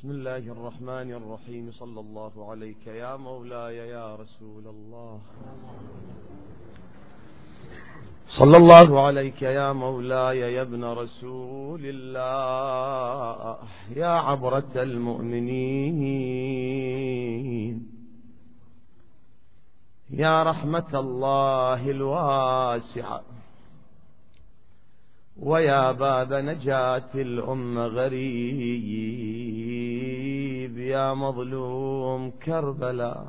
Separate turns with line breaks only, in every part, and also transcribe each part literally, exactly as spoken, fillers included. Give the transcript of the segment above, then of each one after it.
بسم الله الرحمن الرحيم. صلى الله عليك يا مولاي يا رسول الله. صلى الله عليك يا مولاي يا ابن رسول الله، يا عبرة المؤمنين، يا رحمة الله الواسعة، ويا باب نجاة الأمة غريب، يا مظلوم كربلاء.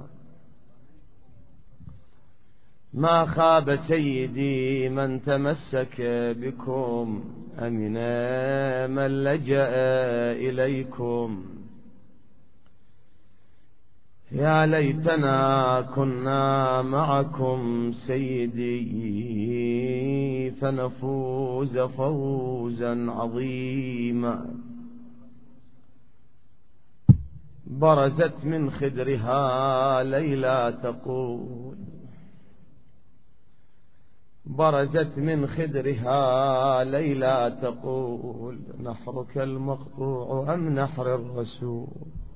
ما خاب سيدي من تمسك بكم، أمنا من لجأ إليكم. يا ليتنا كنا معكم سيدي، فنفوز فوزا عظيما. برزت من خدرها ليلى تقول، برزت من خدرها ليلى تقول، نحرك المقطوع أم نحر الرسول.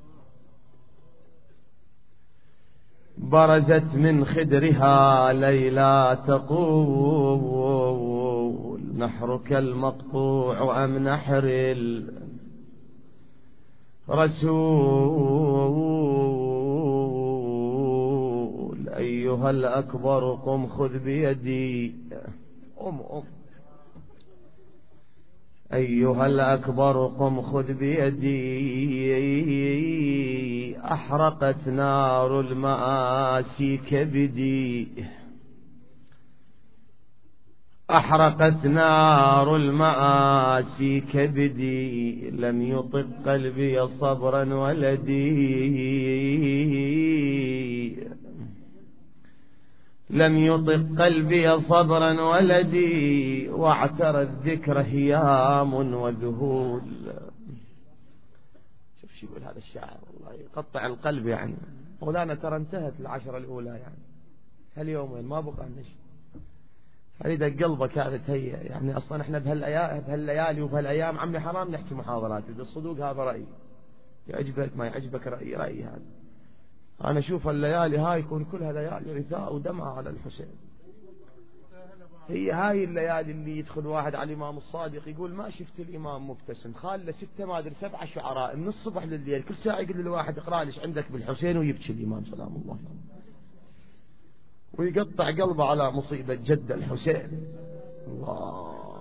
برزت من خدرها ليلى تقول، نحرك المقطوع أم نحر الرسول. أيها الأكبر قم خذ بيدي، أم أم أيها الأكبر قم خذ بيدي، أحرقت نار المآسي كبدي، أحرقت نار المآسي كبدي، لم يطق قلبي صبرا ولدي، لم يطق قلبي صبرا ولدي، واعترى الذكر هيام وذهول. شوف شو يقول هذا الشاعر، والله يقطع القلب. يعني مولانا ترى انتهت العشرة الأولى، يعني هاليومين ما بقى نشي. هذه قلبك هذا تهيأ. يعني أصلا احنا بهالليالي وبهالأيام عمي حرام نحكي محاضرات بالصدوق. هذا رأيي، يعجبك ما يعجبك رأيي، رأيي هذا. أنا أشوف الليالي هاي يكون كلها ليالي رثاء ودمعة على الحسين. هي هاي الليالي اللي يدخل واحد على الإمام الصادق يقول ما شفت الإمام مبتسم، خاله ستة ما أدري سبعة شعراء من الصبح للليل، كل ساعة يقول للواحد اقرأ ليش عندك بالحسين، ويبكي الإمام سلام الله، ويقطع قلبه على مصيبة جد الحسين. الله.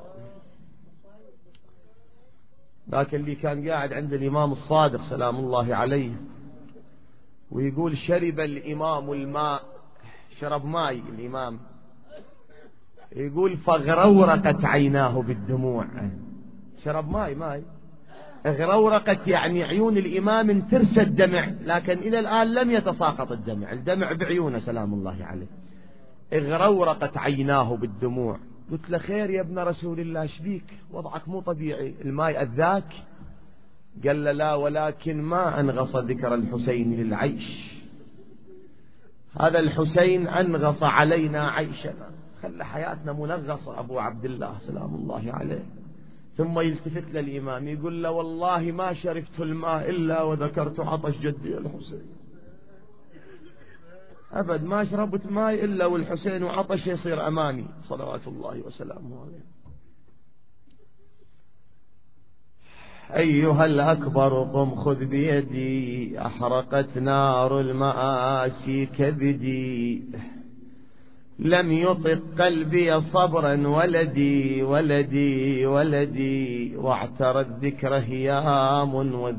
ذاك اللي كان قاعد عند الإمام الصادق سلام الله عليه، ويقول شرب الإمام الماء، شرب ماء الإمام، يقول فغرورقت عيناه بالدموع. شرب ماء ماء غرورقت، يعني عيون الإمام انترست دمع، لكن إلى الآن لم يتساقط الدمع، الدمع بعيونه سلام الله عليه. غرورقت عيناه بالدموع. قلت له خير يا ابن رسول الله، شبيك وضعك مو طبيعي، الماء أذاك؟ قال له لا، ولكن ما أنغص ذكر الحسين للعيش، هذا الحسين أنغص علينا عيشنا، خلى حياتنا منغصة أبو عبد الله سلام الله عليه. ثم يلتفت للإمام يقول له والله ما شربت الماء إلا وذكرت عطش جدي الحسين، أبد ما شربت ماء إلا والحسين وعطش يصير أمامي صلوات الله وسلامه عليه. أيها الأكبر قم خذ بيدي، أحرقت نار المآسي كبدي، لم يطق قلبي صبرا ولدي ولدي ولدي، واعترى الذكر هيام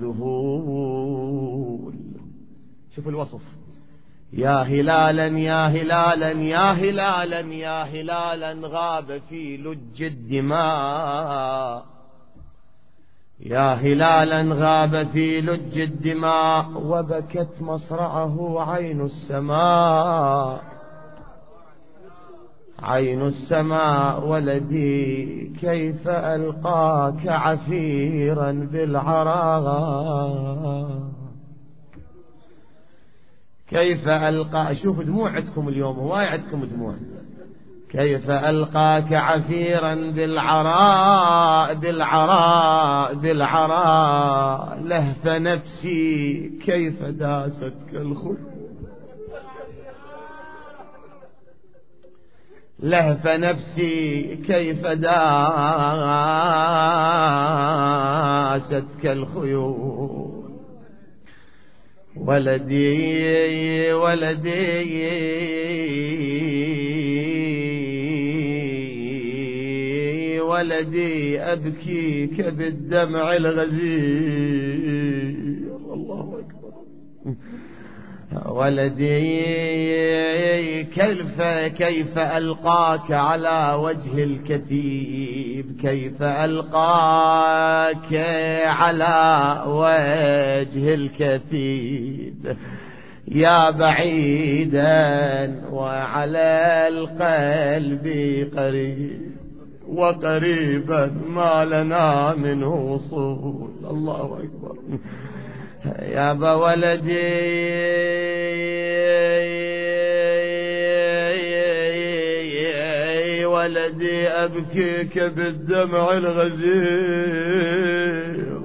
وذهول. شوف الوصف، يا هلالا يا هلالا يا هلالا يا هلالا غاب في لج الدماء، يا هلالا غاب في لج الدماء، وبكت مصرعه عين السماء، عين السماء ولدي كيف ألقاك عفيرا بالعراء، كيف ألقى. شوف دموع عندكم اليوم، هواي عندكم دموع. كيف ألقاك عفيرا بالعراء بالعراء بالعراء لهف نفسي كيف داستك الخيول لهف نفسي كيف داستك الخيول ولدي ولدي ولدي أبكيك بالدمع الغزير الله أكبر ولدي كيف كيف ألقاك على وجه الكثيب كيف ألقاك على وجه الكثيب يا بعيدا وعلى القلب قريب وقريبا ما لنا منه وصول الله أكبر يا بولدي ولدي أبكيك بالدمع الغزير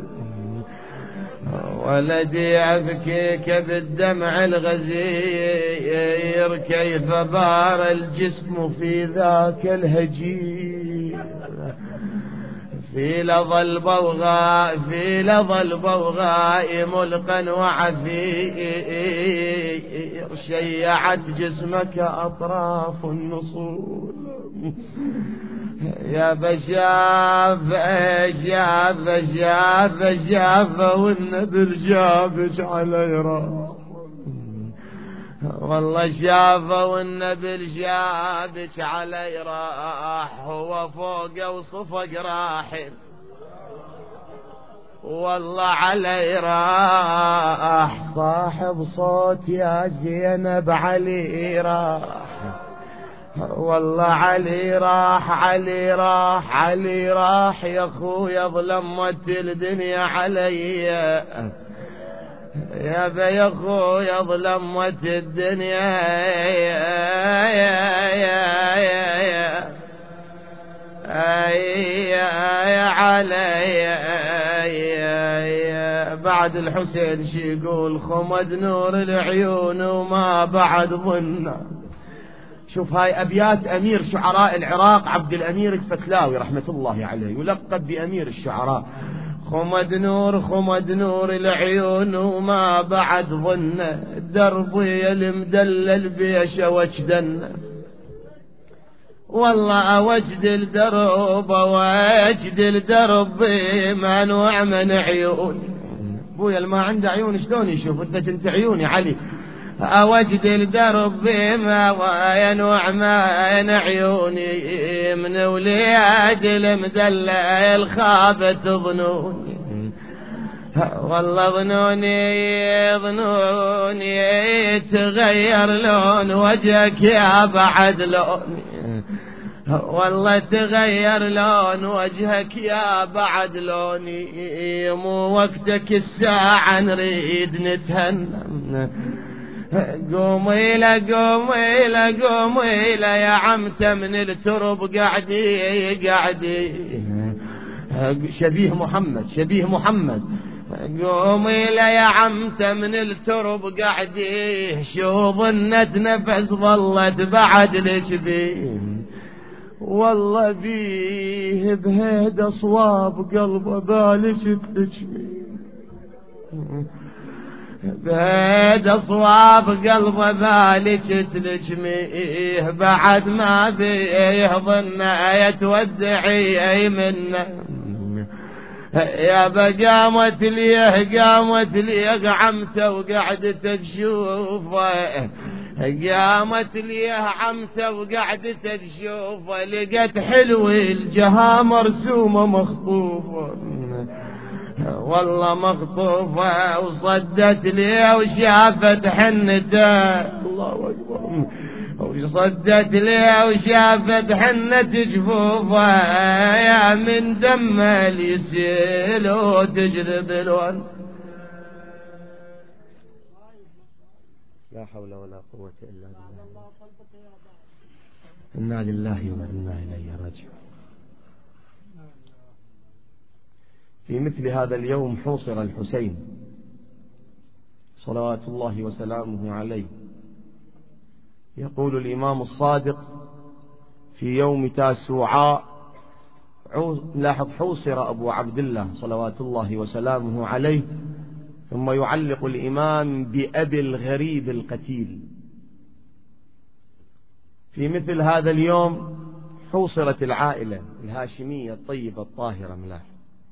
ولدي أبكيك بالدمع الغزير كيف بار الجسم في ذاك الهجير في لظى البوغاء في لظى البوغاء ملقا وعفير شيعت جسمك أطراف النصول يا بشاف شاف شاف شاف والنبل جابش على راح والله شاف والنبل جابش على راح هو فوق وصفق راحل والله علي راح صاحب صوت يا زينب علي راح والله علي راح علي راح علي راح يا اخويا ظلمت الدنيا علي يا بي اخويا ظلمت الدنيا يا علي بعد الحسين شي يقول خمد نور العيون وما بعد ظنه. شوف هاي أبيات أمير شعراء العراق عبد الأمير الفتلاوي رحمة الله عليه يلقب بأمير الشعراء. خمد نور خمد نور العيون وما بعد ظنه دربي المدلل بيش وجدنه والله أوجد الدرب وأجد الدرب منوع من عيوني. بويا اللي ما عنده عيون شلون يشوف؟ انت كنت عيوني علي. أوجد الدرب ما وينوع من عيوني من وليد المدلل خابت ظنوني والله ظنوني ظنوني تغير لون وجهك يا بعد لوني والله تغير لون وجهك يا بعد لوني مو وقتك الساعة نريد نتهنى. قومي لا قومي لا قومي لا يا عمته من الترب قعدي قعدي شبيه محمد شبيه محمد. قومي لا يا عمته من الترب قعدي شو ظنت نفس ظلت بعد ليش بيه والله بيه بهيدا صواب قلبه بالش تلجمي بهيدا صواب قلبه بالش تلجميه بعد ما بيه ظنه يتودعي اي منه يا بقامت ليه قامت ليه عمته وقعدت تشوفه قامت ليه عمته وقعدت تشوفه لقيت حلو الجها مرسومه مخطوفه والله مخطوفه وصدت ليه وشافت حنته الله اكبر وصدت ليه وشافت حنة جفوفه يا من دم اليسيل وتجذب الون. لا حول ولا قوة إلا بالله. إنا لله وإنا إليه راجعون. في مثل هذا اليوم حوصر الحسين صلوات الله وسلامه عليه. يقول الإمام الصادق في يوم تاسوعاء، لاحظ، حوصر أبو عبد الله صلوات الله وسلامه عليه، ثم يعلق الإمام بأبي الغريب القتيل. في مثل هذا اليوم حوصرت العائلة الهاشمية الطيبة الطاهرة ملاح،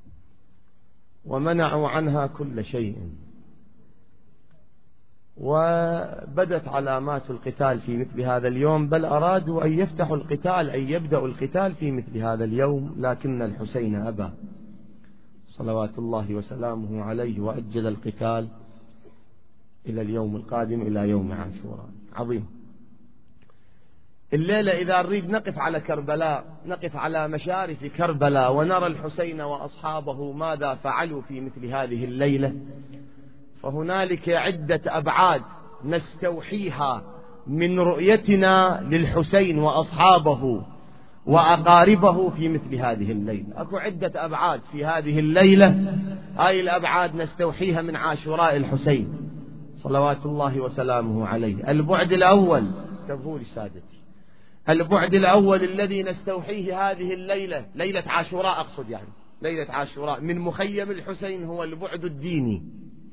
ومنعوا عنها كل شيء، وبدت علامات القتال في مثل هذا اليوم، بل أرادوا أن يفتحوا القتال، أن يبدأوا القتال في مثل هذا اليوم، لكن الحسين أبى صلوات الله وسلامه عليه، وأجل القتال إلى اليوم القادم، إلى يوم عاشوراء. عظيم. الليلة إذا نريد نقف على كربلاء، نقف على مشارف كربلاء، ونرى الحسين وأصحابه ماذا فعلوا في مثل هذه الليلة، فهنالك عدة أبعاد نستوحيها من رؤيتنا للحسين وأصحابه وأقاربه في مثل هذه الليلة. أكو عدة أبعاد في هذه الليلة، هاي الأبعاد نستوحيها من عاشوراء الحسين صلوات الله وسلامه عليه. البعد الأول، تبهول سادتي، البعد الأول الذي نستوحيه هذه الليلة، ليلة عاشوراء أقصد، يعني ليلة عاشوراء، من مخيم الحسين، هو البعد الديني.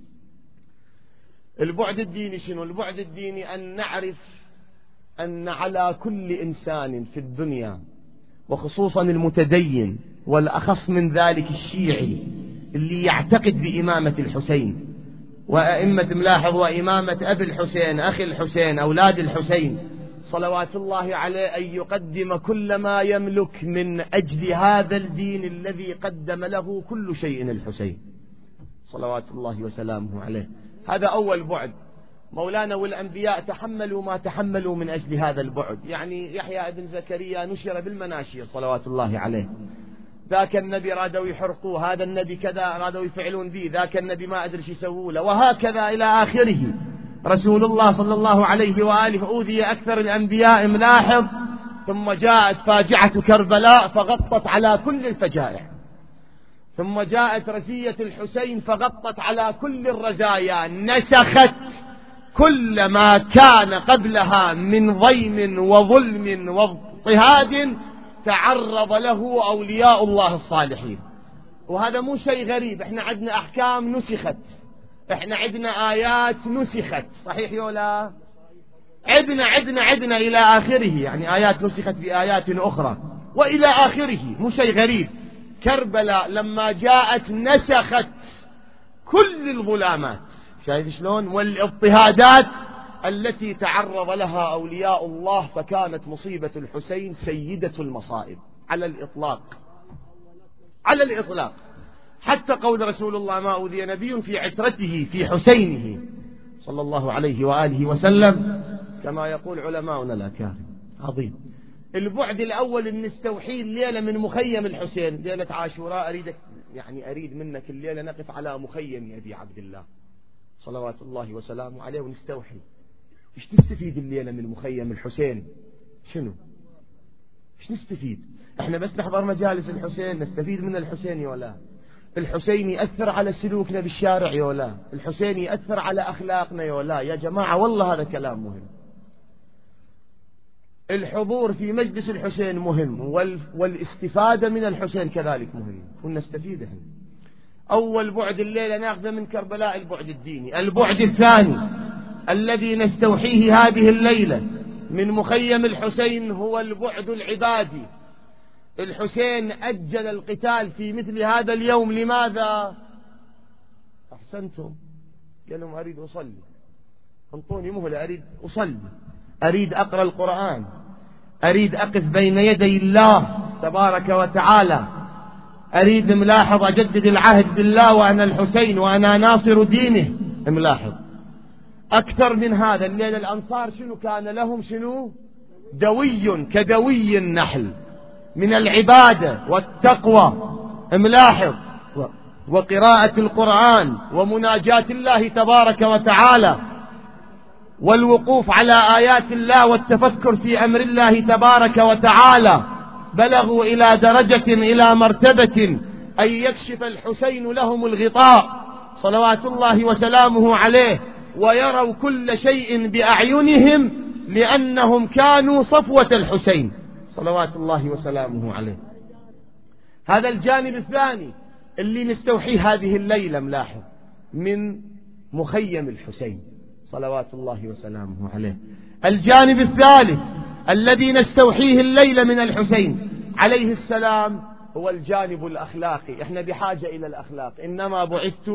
البعد الديني شنو؟ البعد الديني أن نعرف أن على كل إنسان في الدنيا، وخصوصا المتدين، والأخص من ذلك الشيعي اللي يعتقد بإمامة الحسين وأئمة، ملاحظ، وإمامة أبي الحسين، أخي الحسين، أولاد الحسين صلوات الله عليه، أن يقدم كل ما يملك من أجل هذا الدين الذي قدم له كل شيء الحسين صلوات الله وسلامه عليه. هذا أول بعد. مولانا والأنبياء تحملوا ما تحملوا من أجل هذا البعد. يعني يحيى ابن زكريا نشر بالمناشير صلوات الله عليه، ذاك النبي رادوا يحرقوه، هذا النبي كذا رادوا يفعلون به، ذاك النبي ما أدري شو يسووا له، وهكذا إلى آخره. رسول الله صلى الله عليه وآله أوذي أكثر الأنبياء، ملاحظ، ثم جاءت فاجعة كربلاء فغطت على كل الفجائع، ثم جاءت رزية الحسين فغطت على كل الرزايا، نسخت كل ما كان قبلها من ضيم وظلم واضطهاد تعرض له أولياء الله الصالحين. وهذا مو شيء غريب، احنا عندنا أحكام نسخت، احنا عندنا آيات نسخت، صحيح يولا؟ عندنا عندنا عندنا إلى آخره، يعني آيات نسخت بآيات أخرى وإلى آخره، مو شيء غريب. كربلاء لما جاءت نسخت كل الظلامات، شايف شلون؟ والاضطهادات التي تعرض لها أولياء الله، فكانت مصيبة الحسين سيدة المصائب على الإطلاق، على الإطلاق. حتى قول رسول الله ما أوذي نبي في عترته في حسينه صلى الله عليه وآله وسلم، كما يقول علماؤنا الأكارم. عظيم. البعد الأول أن نستوحي الليلة من مخيم الحسين، ليلة عاشوراء. أريدك يعني أريد منك الليلة نقف على مخيم أبي عبد الله صلوات الله وسلامه عليه ونستوحي. إيش تستفيد الليلة من مخيم الحسين؟ شنو؟ إيش نستفيد؟ إحنا بس نحضر مجالس الحسين نستفيد من الحسين ولا؟ الحسين يأثر على سلوكنا بالشارع ولا؟ الحسين يأثر على أخلاقنا ولا؟ يا جماعة والله هذا كلام مهم. الحضور في مجلس الحسين مهم، والاستفادة من الحسين كذلك مهم، ونستفيد احنا. أول بعد الليلة ناخذه من كربلاء البعد الديني. البعد الثاني الذي نستوحيه هذه الليلة من مخيم الحسين هو البعد العبادي. الحسين أجل القتال في مثل هذا اليوم، لماذا؟ أحسنتم، قال لهم أريد أصلي، انطوني مهلة، أريد أصلي، أريد أقرأ القرآن، أريد أقف بين يدي الله تبارك وتعالى، أريد ملاحظ أجدد العهد بالله وأنا الحسين وأنا ناصر دينه. ملاحظ أكثر من هذا. الليلة الأنصار شنو كان لهم؟ شنو؟ دوي كدوي النحل من العبادة والتقوى، ملاحظ، وقراءة القرآن ومناجاة الله تبارك وتعالى. والوقوف على آيات الله والتفكر في أمر الله تبارك وتعالى بلغوا إلى درجة إلى مرتبة أن يكشف الحسين لهم الغطاء صلوات الله وسلامه عليه ويروا كل شيء بأعينهم لأنهم كانوا صفوة الحسين صلوات الله وسلامه عليه. هذا الجانب الثاني اللي نستوحيه هذه الليلة ملاحظ من مخيم الحسين صلوات الله وسلامه عليه. الجانب الثالث الذي نستوحيه الليلة من الحسين عليه السلام هو الجانب الأخلاقي. احنا بحاجة إلى الأخلاق. إنما بعثت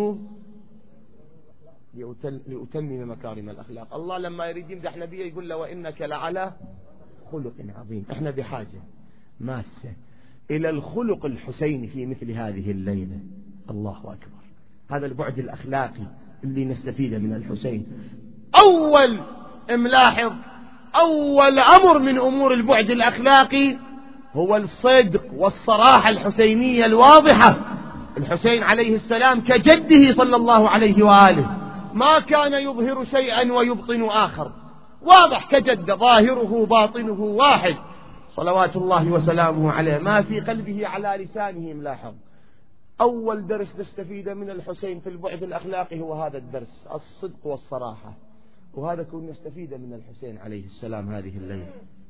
لأتمم مكارم الأخلاق. الله لما يريد يمدح نبيه يقول له وإنك لعلى خلق عظيم. احنا بحاجة ماسة إلى الخلق الحسيني في مثل هذه الليلة. الله أكبر. هذا البعد الأخلاقي اللي نستفيده من الحسين. أول ملاحظ أول أمر من أمور البعد الأخلاقي هو الصدق والصراحة الحسينية الواضحة. الحسين عليه السلام كجده صلى الله عليه وآله ما كان يظهر شيئا ويبطن آخر، واضح كجد، ظاهره باطنه واحد صلوات الله وسلامه عليه، ما في قلبه على لسانه. ملاحظ أول درس نستفيده من الحسين في البعد الأخلاقي هو هذا الدرس، الصدق والصراحة، وهذا كنا نستفيده من الحسين عليه السلام هذه الليلة.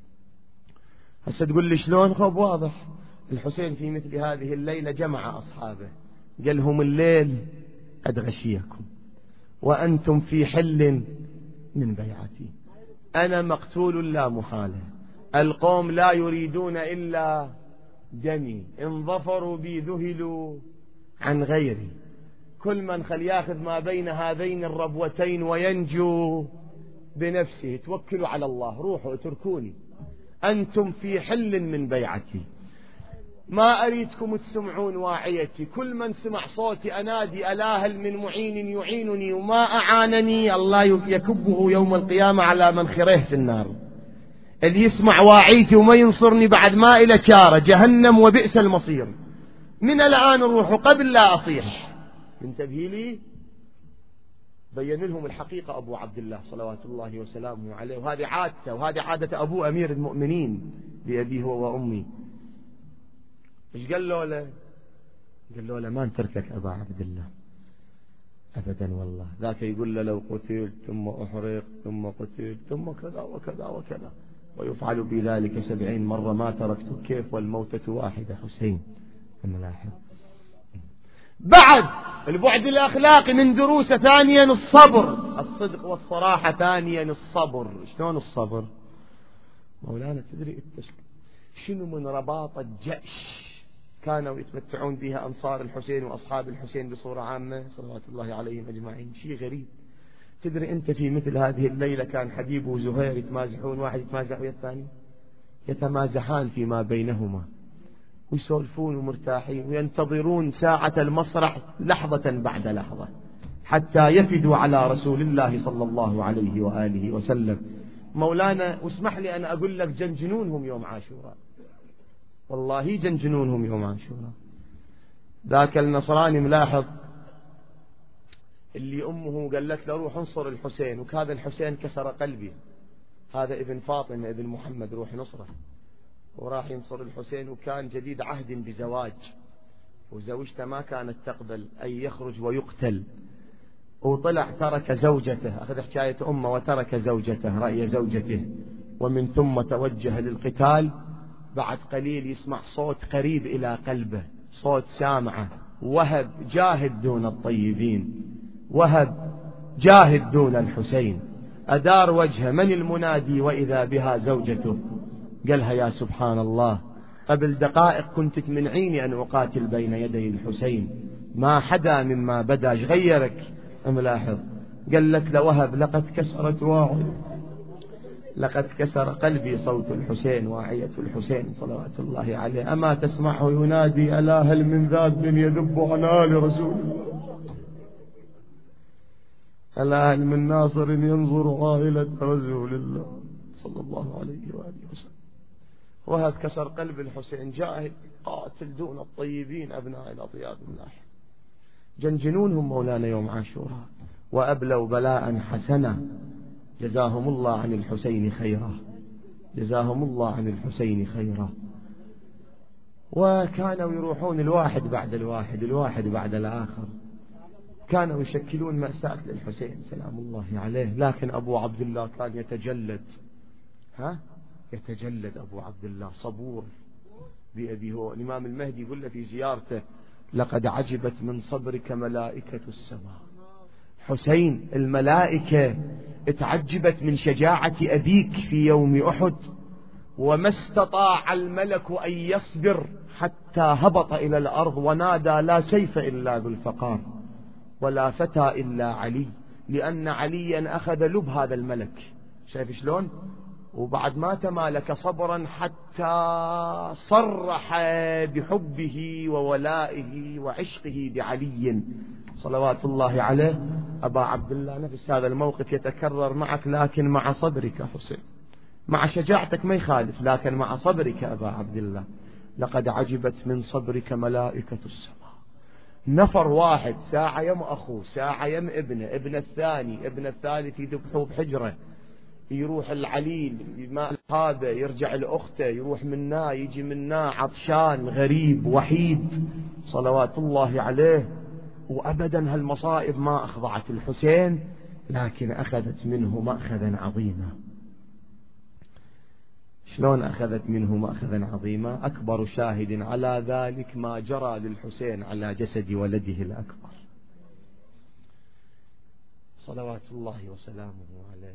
هسه تقول لي شلون؟ خب واضح، الحسين في مثل هذه الليلة جمع أصحابه قال لهم الليل قد غشيكم وأنتم في حل من بيعتي، أنا مقتول لا محالة، القوم لا يريدون إلا دمي، إن ظفروا بي ذهلوا عن غيري، كل من خل ياخذ ما بين هذين الربوتين وينجو بنفسه، توكلوا على الله، روحوا اتركوني، أنتم في حل من بيعتي، ما أريدكم تسمعون واعيتي، كل من سمع صوتي أنادي ألا هل من معين يعينني وما أعانني الله يكبه يوم القيامة على منخره في النار. اللي يسمع واعيتي وما ينصرني بعد ما إلى شارة جهنم وبئس المصير. من الآن روحوا قبل لا أصيح. انتبهي لي، بين لهم الحقيقة أبو عبد الله صلوات الله وسلامه عليه، وهذه عادته وهذه عادة أبو أمير المؤمنين بأبيه هو وأمي. إيش قال له له؟ قال له له ما نتركك أبا عبد الله أبدا والله. ذاك يقول له لو قتلت ثم أحرق ثم قتلت ثم كذا وكذا وكذا ويفعل بذلك سبعين مرة ما تركته، كيف والموتة واحدة حسين. الملاحظ بعد البعد الأخلاقي من دروسه ثانيا الصبر، الصدق والصراحة. ثانيا الصبر. شلون الصبر؟ مولانا تدري شنو من رباطة جأش كانوا يتمتعون بها أنصار الحسين وأصحاب الحسين بصورة عامة صلوات الله عليهم أجمعين؟ شيء غريب. تدري أنت في مثل هذه الليلة كان حبيب وزهير يتمازحون، واحد يتمازح ويا الثاني، يتمازحان فيما بينهما ويسولفون ومرتاحين وينتظرون ساعة المسرح لحظة بعد لحظة حتى يفدوا على رسول الله صلى الله عليه وآله وسلم. مولانا واسمح لي أن أقول لك جنجنونهم يوم عاشوراء، والله جنجنونهم يوم عاشوراء. ذاك النصراني ملاحظ اللي أمه قالت له روح انصر الحسين، وكذا الحسين كسر قلبي، هذا ابن فاطمة ابن محمد روح نصره، وراح ينصر الحسين، وكان جديد عهد بزواج، وزوجته ما كانت تقبل أن يخرج ويقتل، وطلع ترك زوجته، أخذ حكاية أمه وترك زوجته رأي زوجته، ومن ثم توجه للقتال. بعد قليل يسمع صوت قريب إلى قلبه، صوت سامعه، وهب جاهد دون الطيبين، وهب جاهد دون الحسين. أدار وجهه، من المنادي؟ وإذا بها زوجته. قالها يا سبحان الله، قبل دقائق كنت تمنعيني أن أقاتل بين يدي الحسين، ما حدا مما بدا غيرك. ملاحظ قالت لوهب لقد كسرت واعي، لقد كسر قلبي صوت الحسين واعية الحسين صلوات الله عليه، أما تسمعه ينادي ألا هل من ذاب يذب على آل رسول الله، ألا هل من ناصر ينظر عائلة رسول الله صلى الله عليه وآله وسلم. وهذا كسر قلب الحسين، جاهد قاتل دون الطيبين أبناء الأطياب الملاحظ. جنجنونهم مولانا يوم عاشوراء وأبلوا بلاء حسنا، جزاهم الله عن الحسين خيرا، جزاهم الله عن الحسين خيرا. وكانوا يروحون الواحد بعد الواحد، الواحد بعد الآخر، كانوا يشكلون مأساة للحسين سلام الله عليه. لكن أبو عبد الله كان يتجلد، ها يتجلد أبو عبد الله، صبور بأبي هو. الإمام المهدي يقول له في زيارته: لقد عجبت من صبرك ملائكة السماء. حسين، الملائكة اتعجبت من شجاعة أبيك في يوم أحد، وما استطاع الملك أن يصبر حتى هبط إلى الأرض ونادى: لا سيف إلا بالفقار ولا فتى إلا علي، لأن عليا أخذ لب هذا الملك. شايف شلون؟ وبعد ما تمالك صبرا حتى صرح بحبه وولائه وعشقه بعلي صلوات الله عليه. أبا عبد الله، نفس هذا الموقف يتكرر معك، لكن مع صبرك حسين، مع شجاعتك ما يخالف، لكن مع صبرك أبا عبد الله. لقد عجبت من صبرك ملائكة السماء. نفر واحد ساعة يم أخوه، ساعة يم ابنه، ابن الثاني، ابن الثالث يذبحوه بحجرة، يروح العليل بماء هذا، يرجع لأخته، يروح منا يجي منا، عطشان غريب وحيد صلوات الله عليه. وأبدا هالمصائب ما أخضعت الحسين، لكن أخذت منه مأخذا عظيما. شلون أخذت منه مأخذا عظيما؟ أكبر شاهد على ذلك ما جرى للحسين على جسد ولده الأكبر صلوات الله وسلامه عليه.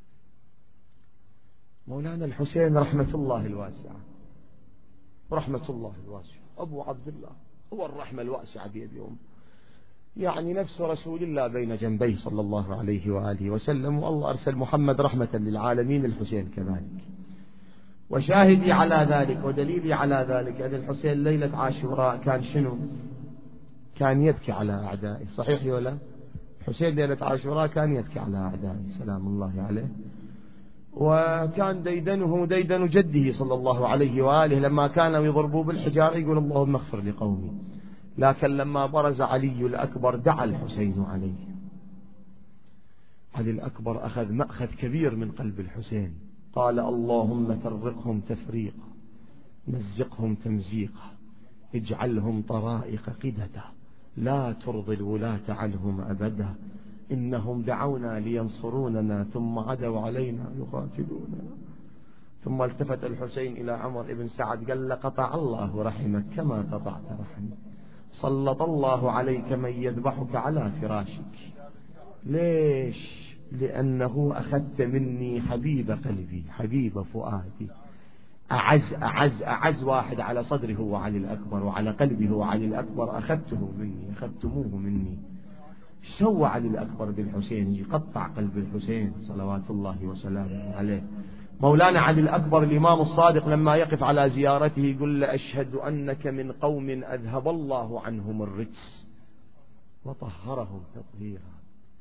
مولانا الحسين رحمة الله الواسعة، رحمة الله الواسعة، أبو عبد الله هو الرحمة الواسعة بيد يوم، يعني نفس رسول الله بين جنبيه صلى الله عليه وآله وسلم. والله أرسل محمد رحمة للعالمين، الحسين كذلك. وشاهدي على ذلك ودليلي على ذلك أن الحسين ليلة عاشوراء كان شنو؟ كان يبكي على أعدائه، صحيح ولا؟ حسين ليلة عاشوراء كان يبكي على أعدائه سلام الله عليه. وكان ديدنه ديدن جده صلى الله عليه وآله، لما كانوا يضربوا بالحجار يقول: اللهم اغفر لقومي. لكن لما برز علي الأكبر دعا الحسين عليه. علي الأكبر أخذ مأخذ كبير من قلب الحسين، قال: اللهم فرقهم تفريقا، مزقهم تمزيقا، اجعلهم طرائق قددا، لا ترضي الولاة عنهم أبدا، إنهم دعونا لينصروننا ثم عدوا علينا يقاتلوننا. ثم التفت الحسين إلى عمر بن سعد قال: قطع الله رحمك كما قطعت رحمي، سلط الله عليك من يذبحك على فراشك. ليش؟ لأنه أخذت مني حبيب قلبي، حبيب فؤادي، أعز أعز أعز واحد على صدري هو علي الأكبر، وعلى قلبي هو علي الأكبر، أخذته مني، أخذتموه مني. سوى علي الأكبر بالحسين؟ يقطع قلب الحسين صلوات الله وسلامه عليه. مولانا علي الأكبر الإمام الصادق لما يقف على زيارته يقول له: أشهد أنك من قوم أذهب الله عنهم الرجس وطهرهم تطهيرا.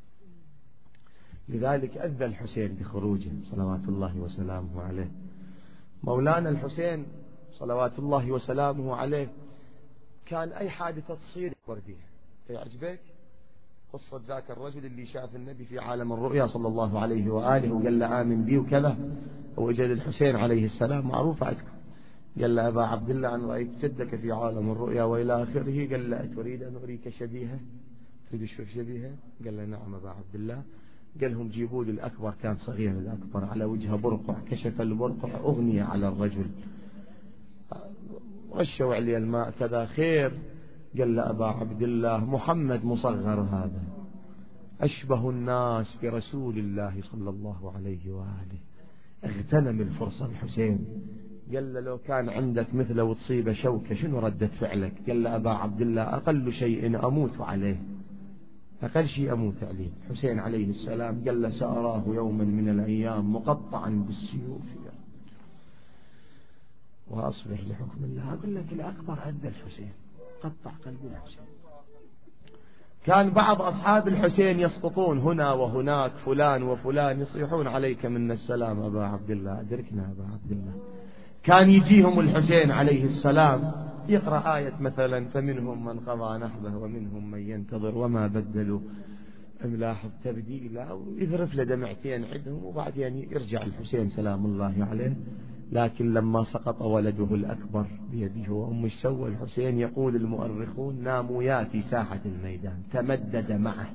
لذلك أذى الحسين بخروجه صلوات الله وسلامه عليه. مولانا الحسين صلوات الله وسلامه عليه كان أي حادثة تصير يكبر بها. يعجبك قصة ذاك الرجل اللي شاف النبي في عالم الرؤيا صلى الله عليه وآله وقال له آمن بي وكذا، ووجد الحسين عليه السلام، معروف عندكم، قال له: أبا عبد الله أن رأيت جدك في عالم الرؤيا وإلى آخره. قال له: أتريد أن أريك شبيهة؟ تريد تشوف شبيهة؟ قال له: نعم أبا عبد الله. قال لهم: جيبوا لي الأكبر. كان صغير الأكبر، على وجهه برقع، كشف البرقع، أغني على الرجل، رشوا عليه الماء كذا، خير. قال له: أبا عبد الله محمد مصغر هذا، أشبه الناس برسول الله صلى الله عليه وآله. اغتنم الفرصة الحسين. قال له: لو كان عندك مثله وتصيبه شوكة شنو ردة فعلك؟ قال له: أبا عبد الله أقل شيء أموت عليه، أقل شيء أموت عليه. حسين عليه السلام قال له: سأراه يوما من الأيام مقطعا بالسيوف وأصبح لحكم الله. أقول لك الأكبر أذى الحسين، قطع قلب الحسين. كان بعض أصحاب الحسين يسقطون هنا وهناك، فلان وفلان يصيحون: عليك منا السلام أبا عبد الله، أدركنا أبا عبد الله. كان يجيهم الحسين عليه السلام يقرأ آية مثلا: فمنهم من قضى نحبه ومنهم من ينتظر وما بدلوا ملاحظ تبديله ويذرف له دمعتين عندهم، وبعدين يرجع الحسين سلام الله عليه. لكن لما سقط ولده الأكبر بيده وأم سوى الحسين، يقول المؤرخون ناموا ياتي ساحة الميدان، تمدد معه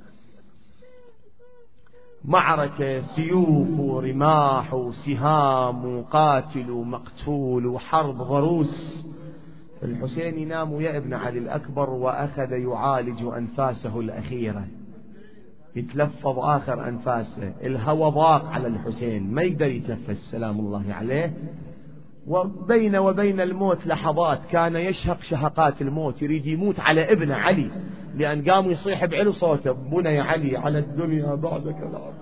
معركة سيوف ورماح وسهام وقاتل ومقتول وحرب ضروس. الحسين ينام يا ابن علي الأكبر، وأخذ يعالج أنفاسه الأخيرة، يتلفظ آخر أنفاسه، الهوى ضاق على الحسين ما يقدر يتنفس سلام الله عليه، وبين وبين الموت لحظات، كان يشهق شهقات الموت، يريد يموت على ابن علي، لأن قام يصيح بعلو صوته بني علي على الدنيا بعدك العبد،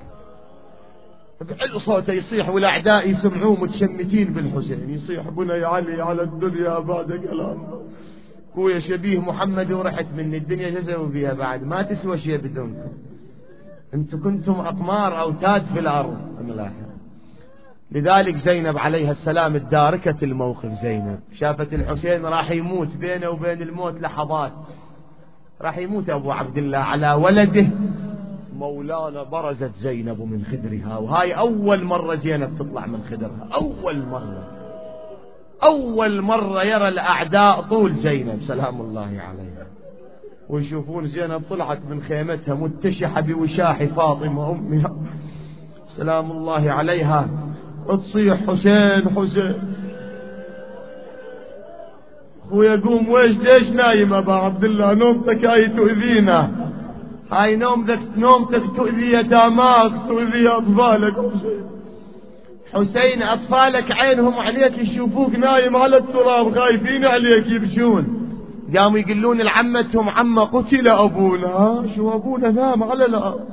بعلو صوته يصيح، والأعداء يسمعوه متشمتين بالحسين، يصيح بني علي على الدنيا بعدك العبد، ويا شبيه محمد ورحت من الدنيا جزوا بها بعد، ما تسوى شيء بدونكم، انتم كنتم أقمار أوتاد في الأرض. لذلك زينب عليها السلام الداركة الموقف، زينب شافت الحسين راح يموت، بينه وبين الموت لحظات، راح يموت أبو عبد الله على ولده، مولانا برزت زينب من خدرها، وهاي أول مرة زينب تطلع من خدرها، أول مرة أول مرة يرى الأعداء طول زينب سلام الله عليها، ويشوفون زينب طلعت من خيمتها متشحة بوشاح فاطمة أمها سلام الله عليها، تصيح حسين حسين. خويا قوم، ويش ليش نايم أبا عبد الله؟ نومتك هاي تؤذينا، هاي نومتك نومتك تؤذي يتاماك، تؤذي أطفالك حسين. حسين أطفالك عينهم عليك، يشوفوك نايم على التراب خايفين عليك يبشون. قاموا يقولون لعمتهم عمه قتل أبونا، شو أبونا نام على الأرض.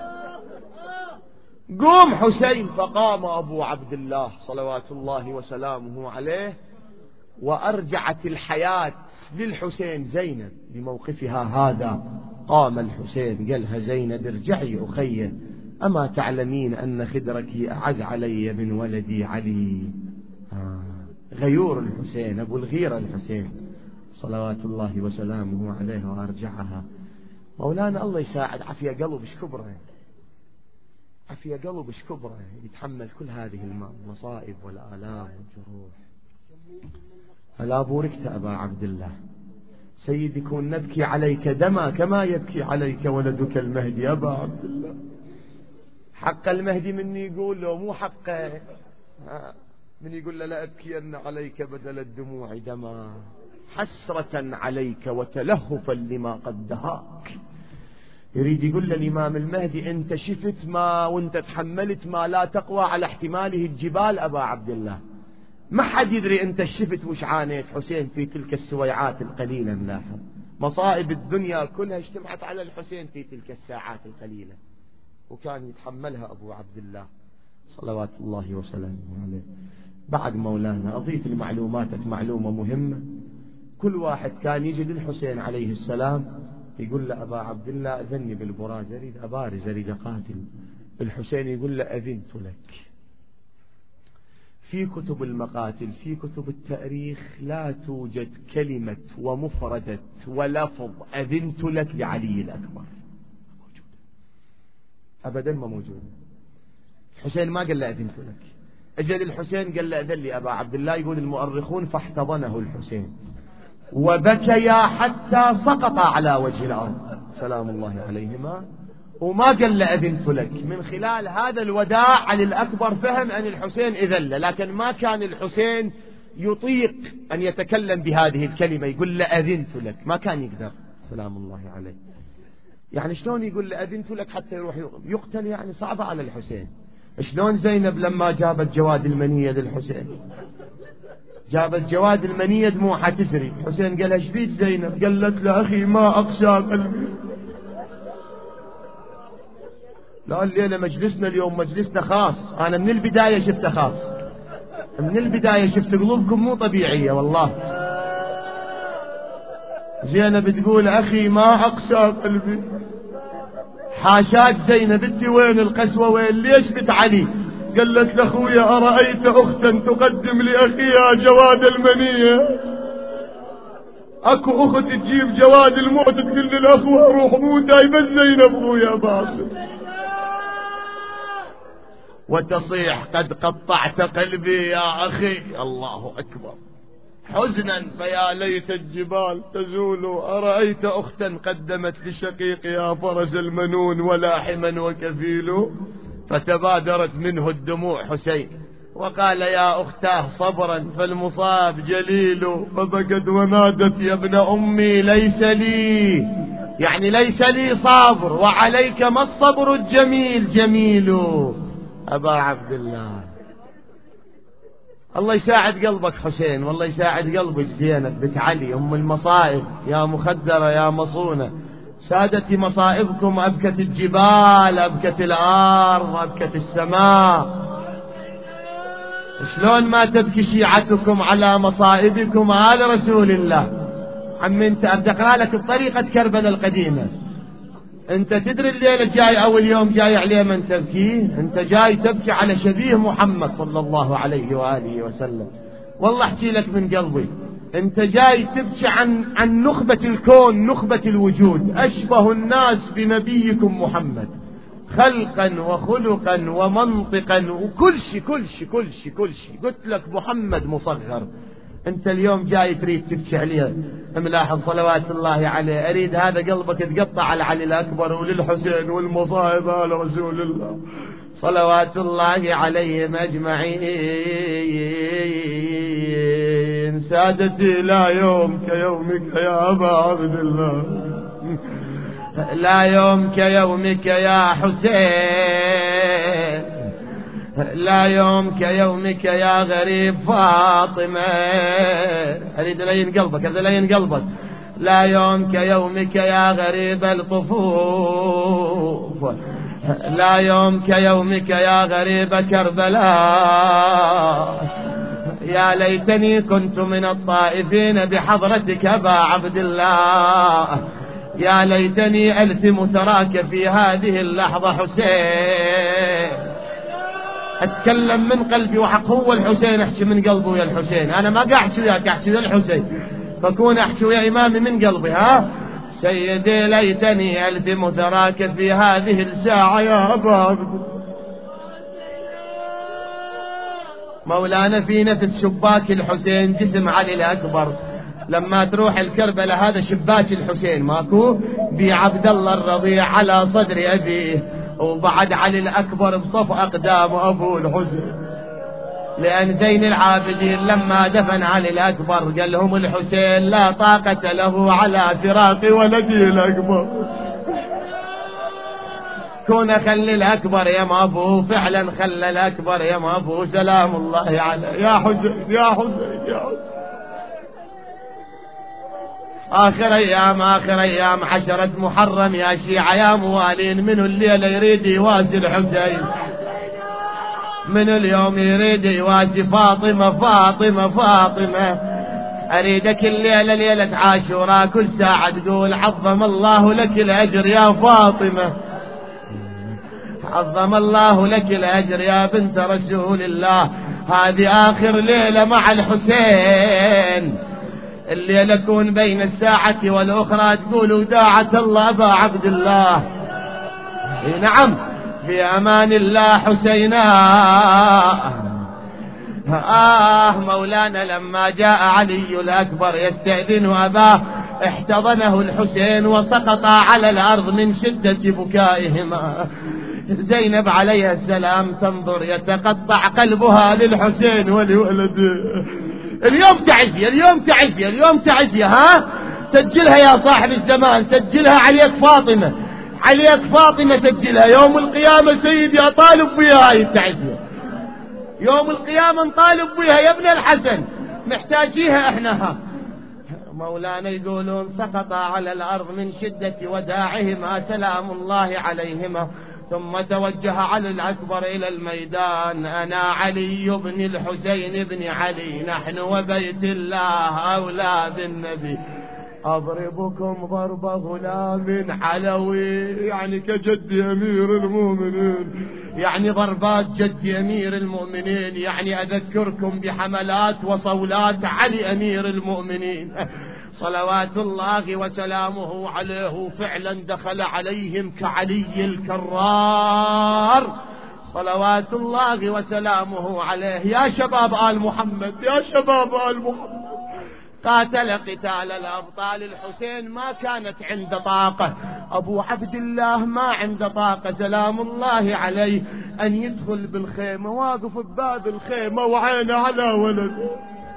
قوم حسين، فقام أبو عبد الله صلوات الله وسلامه عليه، وأرجعت الحياة للحسين زينب بموقفها هذا. قام الحسين قالها زينب ارجعي أخي، أما تعلمين أن خدرك أعز علي من ولدي علي. آه. غيور الحسين، أبو الغيرة الحسين صلوات الله وسلامه عليه. وأرجعها مولانا الله يساعد، عافية قلب ايش كبره، عافية قلب ايش كبره، يتحمل كل هذه المصائب والآلام والجروح. ألا بوركت أبا عبد الله سيدي، كن نبكي عليك دما كما يبكي عليك ولدك المهدي أبا عبد الله. حق المهدي مني يقول له مو حقه، من يقول له لا أبكين عليك بدل الدموع دما، حسرة عليك وتلهفا لما قد دهاك. يريد يقول للإمام المهدي أنت شفت ما وأنت تحملت ما لا تقوى على احتماله الجبال أبا عبد الله. ما حد يدري أنت شفت وش عانيت حسين في تلك السويعات القليلة. ملاحظ مصائب الدنيا كلها اجتمعت على الحسين في تلك الساعات القليلة، وكان يتحملها أبو عبد الله صلوات الله وسلامه عليه. بعد مولانا أضيف لمعلوماتك معلومة مهمة. كل واحد كان يجي للحسين عليه السلام يقول له أبا عبد الله أذني بالبراز، أريد أبارز أريد أقاتل. الحسين يقول له أذنت لك. في كتب المقاتل في كتب التاريخ لا توجد كلمة ومفردة ولفظ أذنت لك لعلي الأكبر، أبدا ما موجود. الحسين ما قال له أذنت لك، أجل الحسين قال له أذن لي أبا عبد الله. يقول المؤرخون فاحتضنه الحسين وبكيا حتى سقط على وجه الأرض سلام الله عليهما، وما قال له أذنت لك. من خلال هذا الوداع علي الأكبر فهم أن الحسين إذن له، لكن ما كان الحسين يطيق أن يتكلم بهذه الكلمة، يقول له أذنت لك، ما كان يقدر سلام الله عليه. يعني شلون يقول له أذنت لك حتى يروح يقتل؟ يعني صعبة على الحسين. شلون زينب لما جابت جواد المنية للحسين، جابت جواد المنية دموعها تسري، الحسين قال ايش بيك زينب؟ قالت له أخي ما أقسى قلبي. لا الليلة مجلسنا اليوم مجلسنا خاص، أنا من البداية شفته خاص، من البداية شفت قلوبكم مو طبيعية والله. زينب تقول أخي ما أقسى قلبي. حاشاك زينب انت وين القسوة وين؟ ليش بتعلي؟ قالت لأخويا أرأيت أختا تقدم لأخيها جواد المنية، اكو اخت تجيب جواد الموت تقول للاخوة روح مو دايما زينب ابويا باطل، وتصيح قد قطعت قلبي يا اخي. الله اكبر. حزنا فيا ليت الجبال تزول، أرأيت أختا قدمت لشقيقها فرج المنون ولاحما وكفيل، فتبادرت منه الدموع حسين وقال يا أختاه صبرا فالمصاب جليل، فبكت ونادت يا ابن أمي ليس لي، يعني ليس لي صبر، وعليك ما الصبر الجميل جميل. أبا عبد الله الله يساعد قلبك حسين، والله يساعد قلبك زينب بنت علي أم المصائب، يا مخدرة يا مصونة. سادتي مصائبكم أبكت الجبال، أبكت الأرض، أبكت السماء. شلون ما تبكي شيعتكم على مصائبكم آل رسول الله. عم انت أبدقنا لك بطريقة كربلاء القديمة. انت تدري الليلة جاي او اليوم جاي عليه من تبكي؟ انت جاي تبكي على شبيه محمد صلى الله عليه وآله وسلم. والله احكي لك من قلبي، انت جاي تبكي عن عن نخبة الكون، نخبة الوجود، اشبه الناس بنبيكم محمد خلقا وخلقا ومنطقا وكل شيء كل شيء كل شيء كل شيء. قلت لك محمد مصغر، انت اليوم جاي تريد تبكي عليه. ملاحظ صلوات الله عليه. اريد هذا قلبك تقطع على علي الاكبر وللحسين والمصائب على رسول الله صلوات الله عليهم اجمعين. سادتي لا يوم كيومك يا ابا عبد الله، لا يوم كيومك يا حسين، لا يوم كيومك يا غريب فاطمة. أريد لين قلبك، أريد لين قلبك. لا يوم كيومك يا غريب الطفوف، لا يوم كيومك يا غريب كربلاء. يا ليتني كنت من الطائفين بحضرتك أبا عبد الله، يا ليتني ألتم ثراك في هذه اللحظة حسين. أتكلم من قلبي وحق هو الحسين، أحكي من قلبه يا الحسين. أنا ما قاعد أحكي وياك، أحكي يا الحسين، فكون أحكي ويا إمامي من قلبي. ها سيدي ليتني ألتم ثراك في هذه الساعة يا أبا عبد. مولانا في نفس شباك الحسين جسم علي الأكبر. لما تروح الكربلاء هذا شباك الحسين ماكو، بعبد الله الرضيع على صدر أبيه، وبعد علي الأكبر بصف أقدام أبو الحسين. لأن زين العابدين لما دفن علي الأكبر قال لهم الحسين لا طاقة له على فراق ولدي الأكبر. كون خلي الأكبر يا مابو، فعلا خلى الأكبر يا مابو سلام الله عليه. يا حسين يا حسين يا حسين. آخر أيام آخر أيام عشرة محرم يا شيعة يا موالين، من الليلة يريد يواسي الحسين، من اليوم يريد يواسي فاطمة فاطمة فاطمة. أريدك الليلة ليلة عاشوراء كل ساعة تقول عظم الله لك الأجر يا فاطمة، عظم الله لك الأجر يا بنت رسول الله. هذه آخر ليلة مع الحسين، الليلة كون بين الساعة والأخرى تقول وداعة الله أبا عبد الله. نعم في أمان الله حسينا. آه مولانا لما جاء علي الأكبر يستأذن أباه احتضنه الحسين وسقط على الأرض من شدة بكائهما. زينب عليها السلام تنظر يتقطع قلبها للحسين ولولده. اليوم تعزية اليوم تعزية اليوم تعزية. ها سجلها يا صاحب الزمان، سجلها عليك فاطمة، عليك فاطمة سجلها. يوم القيامة سيدي أطالب بها هاي التعزية، يوم القيامة نطالب بها يا ابن الحسن، محتاجيها احنا. ها مولانا يقولون سقط على الأرض من شدة وداعهما سلام الله عليهما. ثم توجه علي الأكبر إلى الميدان. أنا علي بن الحسين بن علي، نحن وبيت الله أولاد النبي، أضربكم ضرب غلام علوي، يعني كجد أمير المؤمنين، يعني ضربات جد أمير المؤمنين، يعني أذكركم بحملات وصولات علي أمير المؤمنين صلوات الله وسلامه عليه فعلا دخل عليهم كعلي الكرار صلوات الله وسلامه عليه. يا شباب آل محمد، يا شباب آل محمد، قاتل قتال الأبطال. الحسين ما كانت عنده طاقة، أبو عبد الله ما عنده طاقة سلام الله عليه أن يدخل بالخيمة، واقف بباب الخيمة وعينه على ولده.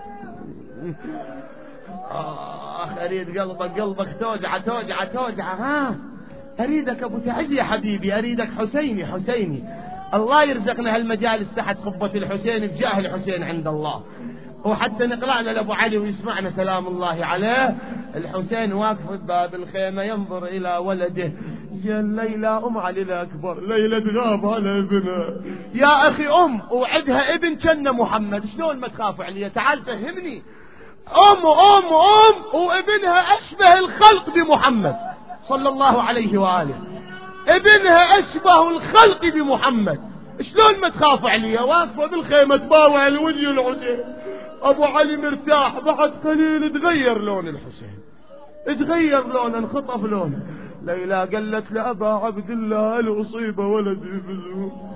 آخ أريد قلبك قلبك توجع توجع توجع. ها أريدك أبو تعز يا حبيبي، أريدك حسيني حسيني. الله يرزقنا هالمجالس تحت قبة الحسين بجاه الحسين عند الله، وحتى نقلعنا لأبو علي ويسمعنا سلام الله عليه. الحسين واقف بباب الخيمة ينظر إلى ولده. يا ليلى أم علي الأكبر، ليلى تغاب على ابنها. يا أخي أم وعدها ابن كنا محمد، شلون ما تخاف عليه؟ تعال فهمني. أم أم أم وابنها أشبه الخلق بمحمد صلى الله عليه وآله، ابنها أشبه الخلق بمحمد، شلون ما تخاف عليه؟ واقفة بالخيمة تباوع الوجه الحسين. أبو علي مرتاح، بعد قليل تغير لون الحسين، تغير لونه، انخطف لونه. ليلى قالت لأبا عبد الله الأصيبة ولدي بزوم.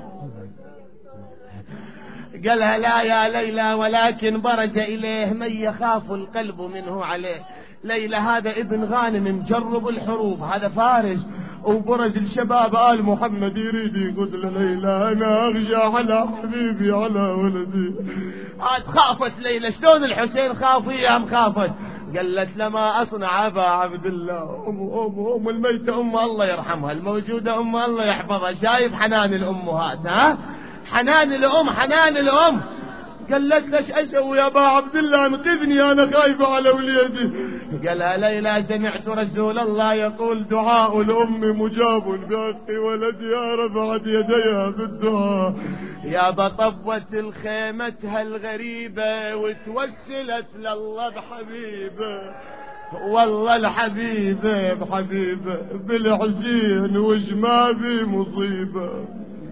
قالها لا يا ليلى، ولكن برز إليه من يخاف القلب منه عليه. ليلى هذا ابن غانم مجرب الحروب، هذا فارس، وبرز الشباب آل محمد يريد يقول ليلى أنا أخشى على حبيبي على ولدي. عاد خافت ليلى، شلون الحسين خاف وياها مخافت؟ قالت لما أصنع أبا عبد الله. أم أم أم الميتة أم الله يرحمها، الموجودة أم الله يحفظها. شايف حنان الأمهات؟ ها حنان الأم، حنان الأم. قالت ليش أسوي يا أبا عبد الله؟ انقذني أنا خايفة على وليدي. قالها ليلى سمعت رسول الله يقول دعاء الأم مجاب بحق ولدها، رفعت يديها بالدعاء. يا بطبت الخيمتها الغريبة وتوسلت لله بحبيبه، والله الحبيبة بحبيبة بالحزين وش ما في مصيبة.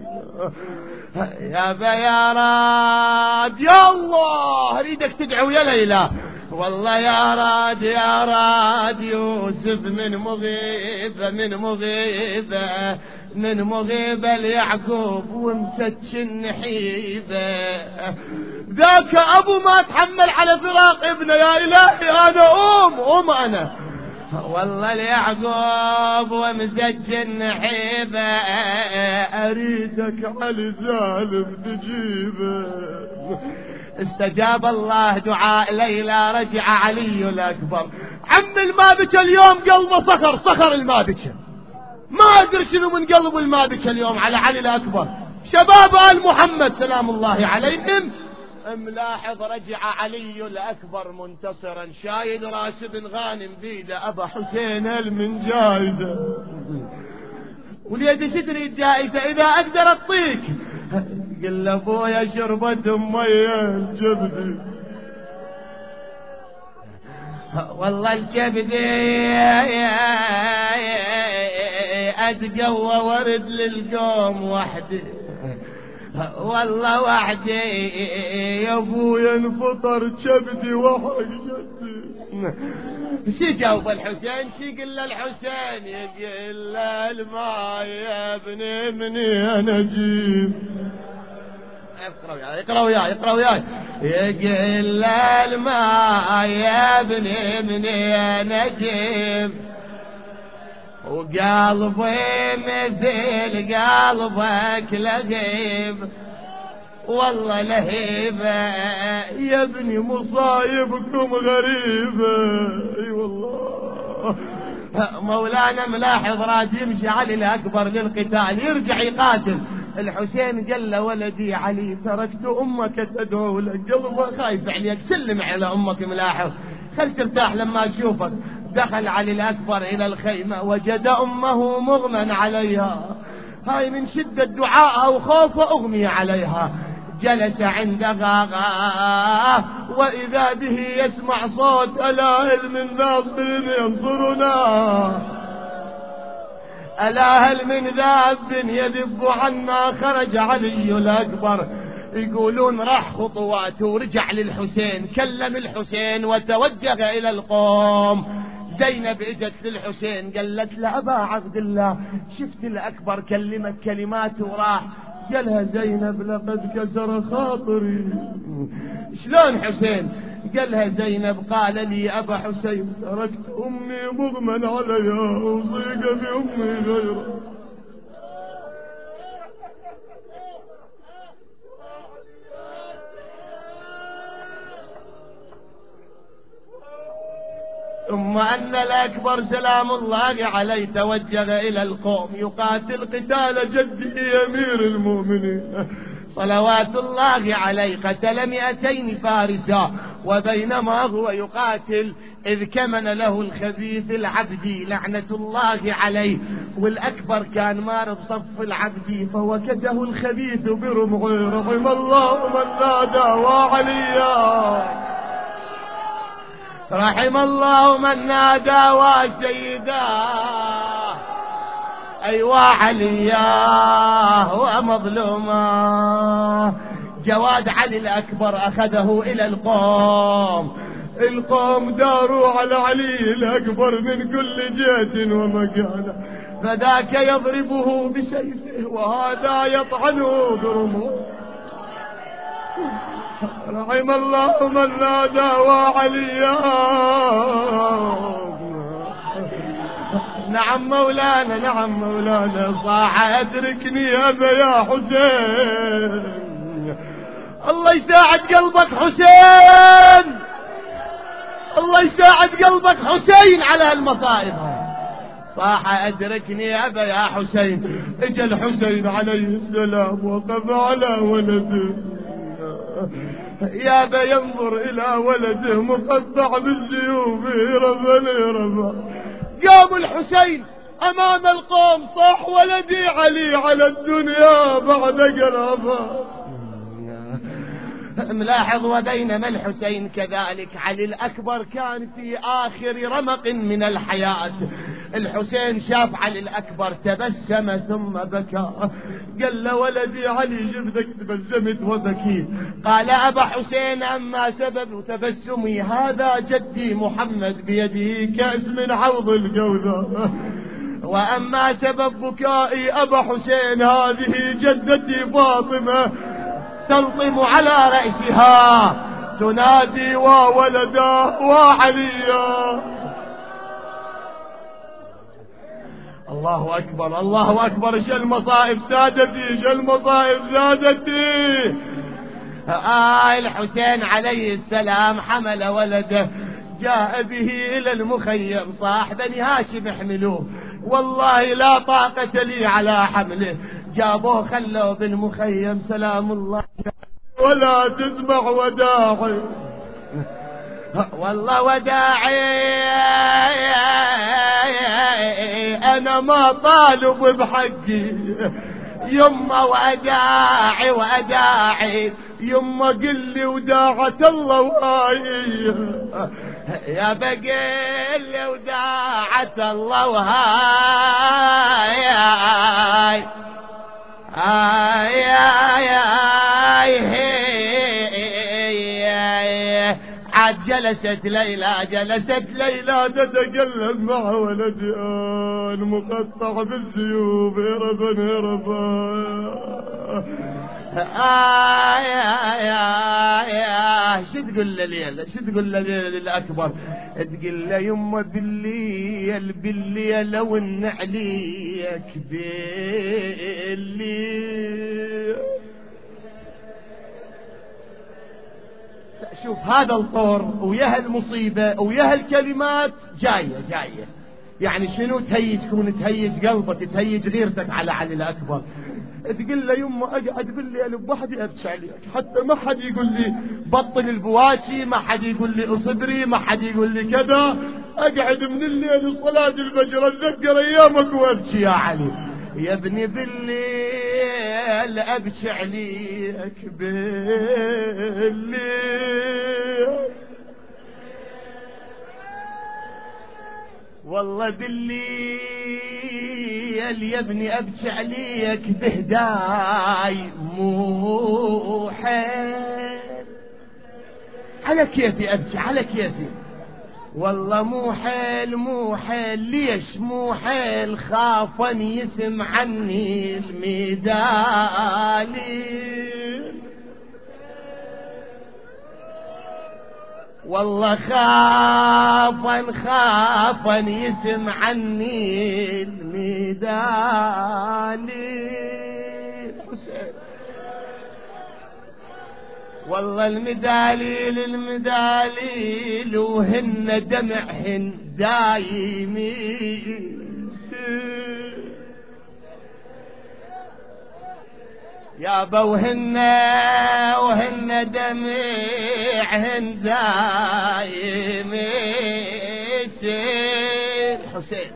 يا بياراد يا الله اريدك تدعو يا ليلى، والله يا راد يا راد يوسف من مغيبة من مغيبة من مغيبة ليعقوب ومسج النحيبة. ذاك أبو ما تحمل على فراق ابنه، يا إلهي أنا أم أم أنا، والله ليعقوب ومسج النحيبة. أريدك على زالم تجيبه. استجاب الله دعاء ليلى، رجع علي الأكبر. عم المابكة اليوم قلبه صخر صخر المابكة، ما أدري شنو من قلب المابكة اليوم على علي الأكبر. شباب آل محمد سلام الله عليهم ملاحظ رجع علي الأكبر منتصرا، شايل راس بن غانم بيده. أبا حسين هل من جائزة؟ وليدي شدري الجائزة إذا أقدر أطيك. قل أبويا شربة مية الجبدي، والله الجبدي أتقوى ورد للقوم وحدي، والله وحدي يا ابويا انفطر كبدي وحق جدي. شي جاوب الحسين؟ شي قل الحسين؟ يقل الماء يا ابني مني انا جيب. اقرأ وياي اقرأ وياي اقرأ وياي. يقل الماء يا ابني مني انا جيب، وقلبي مثل قلبك لهيب، والله لهيبة يا ابني مصايبكم غريبة. اي والله. مولانا ملاحظ راد يمشي علي الأكبر للقتال، يرجع يقاتل. الحسين قال له ولدي علي تركت أمك تدعو لك، قلبه خايف عليك، سلم على أمك ملاحظ، خل ترتاح لما أشوفك. دخل علي الأكبر إلى الخيمة، وجد أمه مغمى عليها، هاي من شدة دعائها وخوفه أغمي عليها. جلس عندها وإذا به يسمع صوت ألا هل من ناصر ينصرنا، ألا هل من ذاب يذب عنا. خرج علي الأكبر يقولون راح خطواته ورجع للحسين، كلم الحسين وتوجه إلى القوم. زينب اجت للحسين قالت له أبا عبد الله شفت الأكبر كلمك كلمات وراح. قالها زينب لقد كسر خاطري. شلون حسين؟ قالها زينب قال لي أبا حسين تركت أمي مغمى عليها وصيق بأمي غيره. ثم أن الأكبر سلام الله عليه توجه إلى القوم يقاتل قتال جده أمير المؤمنين صلوات الله عليه. قتل مئتين فارسا، وبينما هو يقاتل إذ كمن له الخبيث العبدي لعنة الله عليه، والأكبر كان مار بصف العبدي فوكسه الخبيث برمعه. رحم الله من نادى وعليا، رحم الله من نادى وسيدا، أيوا عليا ومظلوما. جواد علي الأكبر أخذه إلى القوم. القوم داروا على علي الأكبر من كل جهة ومكانه، فذاك يضربه بسيفه وهذا يطعنه برمحه. رحم الله من نادى وعليا. نعم مولانا، نعم مولانا. صاح اتركني يا يا حسين. الله يساعد قلبك حسين، الله يساعد قلبك حسين على هالمصائب. صاح ادركني يا ابا يا حسين. اجا الحسين عليه السلام وقف على ولده، يا ابا ينظر الى ولده مقطع بالسيوف يرفع يرفع. قام الحسين امام القوم صاح ولدي علي على الدنيا بعد قرابه. ملاحظ وبينما الحسين كذلك علي الأكبر كان في آخر رمق من الحياة. الحسين شاف علي الأكبر تبسم ثم بكى. قال له ولدي علي جبتك تبسمت وبكيت. قال أبا حسين أما سبب تبسمي هذا جدي محمد بيده كأس من حوض الكوثر، وأما سبب بكائي أبا حسين هذه جدتي فاطمة تلطم على رأسها تنادي وولدا وعليا. الله أكبر، الله أكبر. ايش المصائب سادتي، ايش المصائب سادتي. آه الحسين عليه السلام حمل ولده جاء به إلى المخيم. صاح بني هاشم احملوه، والله لا طاقة لي على حمله. جابوه خلوه بالمخيم سلام الله. ولا تسمع وداعي، والله وداعي أنا ما طالب بحقي. يما وداعي وداعي يما قل لي وداعة الله وهاي يا بقل لي وداعة الله وهاي آي آي آي. عاد جلست ليلى جلست ليلى تتكلم مع ولدها المقطع بالسيوف هربا هربا. آي آي آي. شو تقول له ليلى، شو تقول له ليلى الأكبر؟ تقول له يما بالليل بالليل لو ان عليك بالليل. شوف هذا الطور ويا هالمصيبة ويا هالكلمات جاية جاية، يعني شنو تهيج كون تهيج قلبك تهيج غيرتك على علي الأكبر. تقول له يما اقعد تقول لي انا بوحدي ابكي عليك، حتى ما حد يقول لي بطل البواشي، ما حد يقول لي اصبري، ما حد يقول لي كذا. اقعد من الليل لصلاة الفجر اتذكر ايامك وابكي يا علي. يا ابني بالليل ابكي عليك بالليل. والله بالليل يا ابني ابكي عليك بهداي مو حيل، على كيفي ابكي على كيفي، والله مو حيل مو حيل. ليش مو حيل؟ خافن يسمع عني الميدالي، والله خافن خافن يسمع عني الميدالي حسين، والله المداليل المداليل وهن دمعهن دايمين يابا، وهن وهن دمعهن دايمين حسين.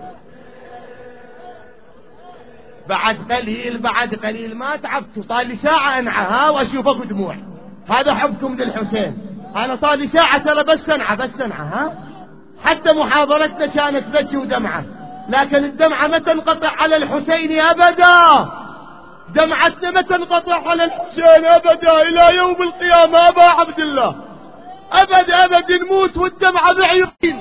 بعد قليل بعد قليل ما تعبت، صار لي ساعة انعى ها واشوفك دموع. هذا حبكم للحسين، انا صار لي ساعة ترى بس انعى بس انعى ها. حتى محاضرتنا كانت بكي ودمعة، لكن الدمعة ما تنقطع على الحسين ابدا، دمعتنا ما تنقطع على الحسين ابدا الى يوم القيامة ابا عبد الله، ابد ابد نموت والدمعة بعيون.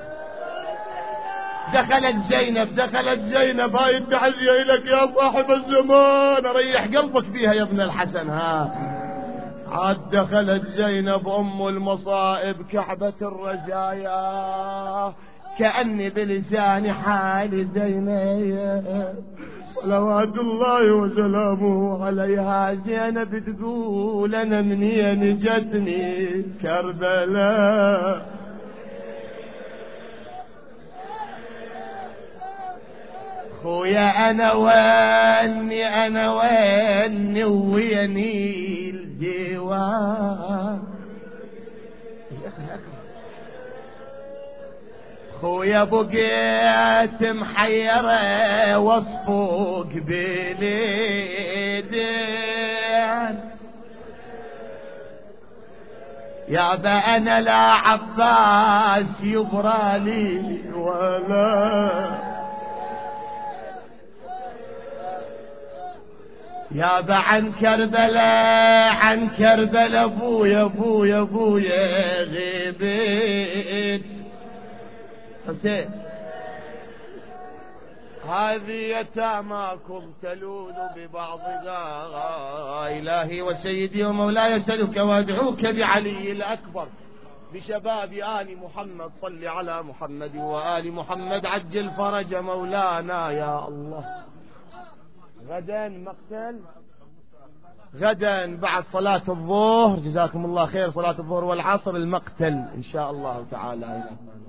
دخلت زينب دخلت زينب، هاي التحية لك يا صاحب الزمان، ريح قلبك بيها يا ابن الحسن ها. عاد دخلت زينب ام المصائب كعبة الرزايا، كأني بلسان حال زينب صلوات الله وسلامه عليها. زينب تقول انا منين جتني كربلاء، خويا انا واني انا واني ويني الديوان، خويا بقيت محيرة وصفوق بليدين، يابا انا لا عباس يبرالي ولا، يابا عن كربلاء عن كربلاء ابويا ابويا ابويا غيبت حسين. هذه يتاماكم تلوذ ببعضها، إلهي وسيدي ومولاي أسألك وأدعوك بعلي الأكبر بشباب آل محمد، صل على محمد وآل محمد، عجل فرج مولانا يا الله. غدا مقتل، غدا بعد صلاة الظهر جزاكم الله خير، صلاة الظهر والعصر المقتل إن شاء الله تعالى.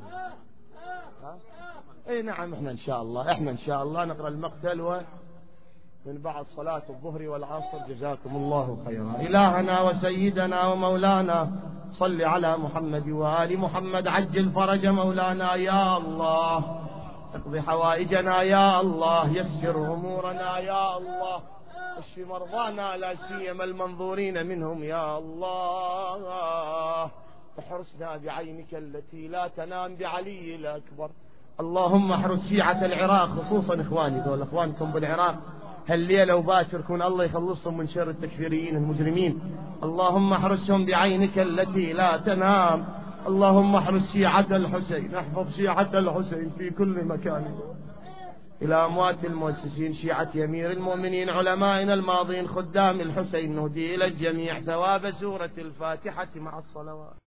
اي نعم احنا ان شاء الله احنا ان شاء الله نقرأ المقتل ومن بعد صلاة الظهر والعصر جزاكم الله خيرا. إلهنا وسيدنا ومولانا صل على محمد وآل محمد، عجل فرج مولانا يا الله، اقضي حوائجنا يا الله، يسر أمورنا يا الله، اشف مرضانا لا سيما المنظورين منهم يا الله، احرسنا بعينك التي لا تنام بعلي الأكبر. اللهم احرس شيعة العراق، خصوصا اخواني دول اخوانكم بالعراق، هالليلة وباكر كون الله يخلصهم من شر التكفيريين المجرمين. اللهم احرسهم بعينك التي لا تنام. اللهم احرس شيعة الحسين، احفظ شيعة الحسين في كل مكان. إلى أموات المؤسسين شيعة أمير المؤمنين علمائنا الماضين خدام الحسين، نهدي إلى الجميع ثواب سورة الفاتحة مع الصلوات.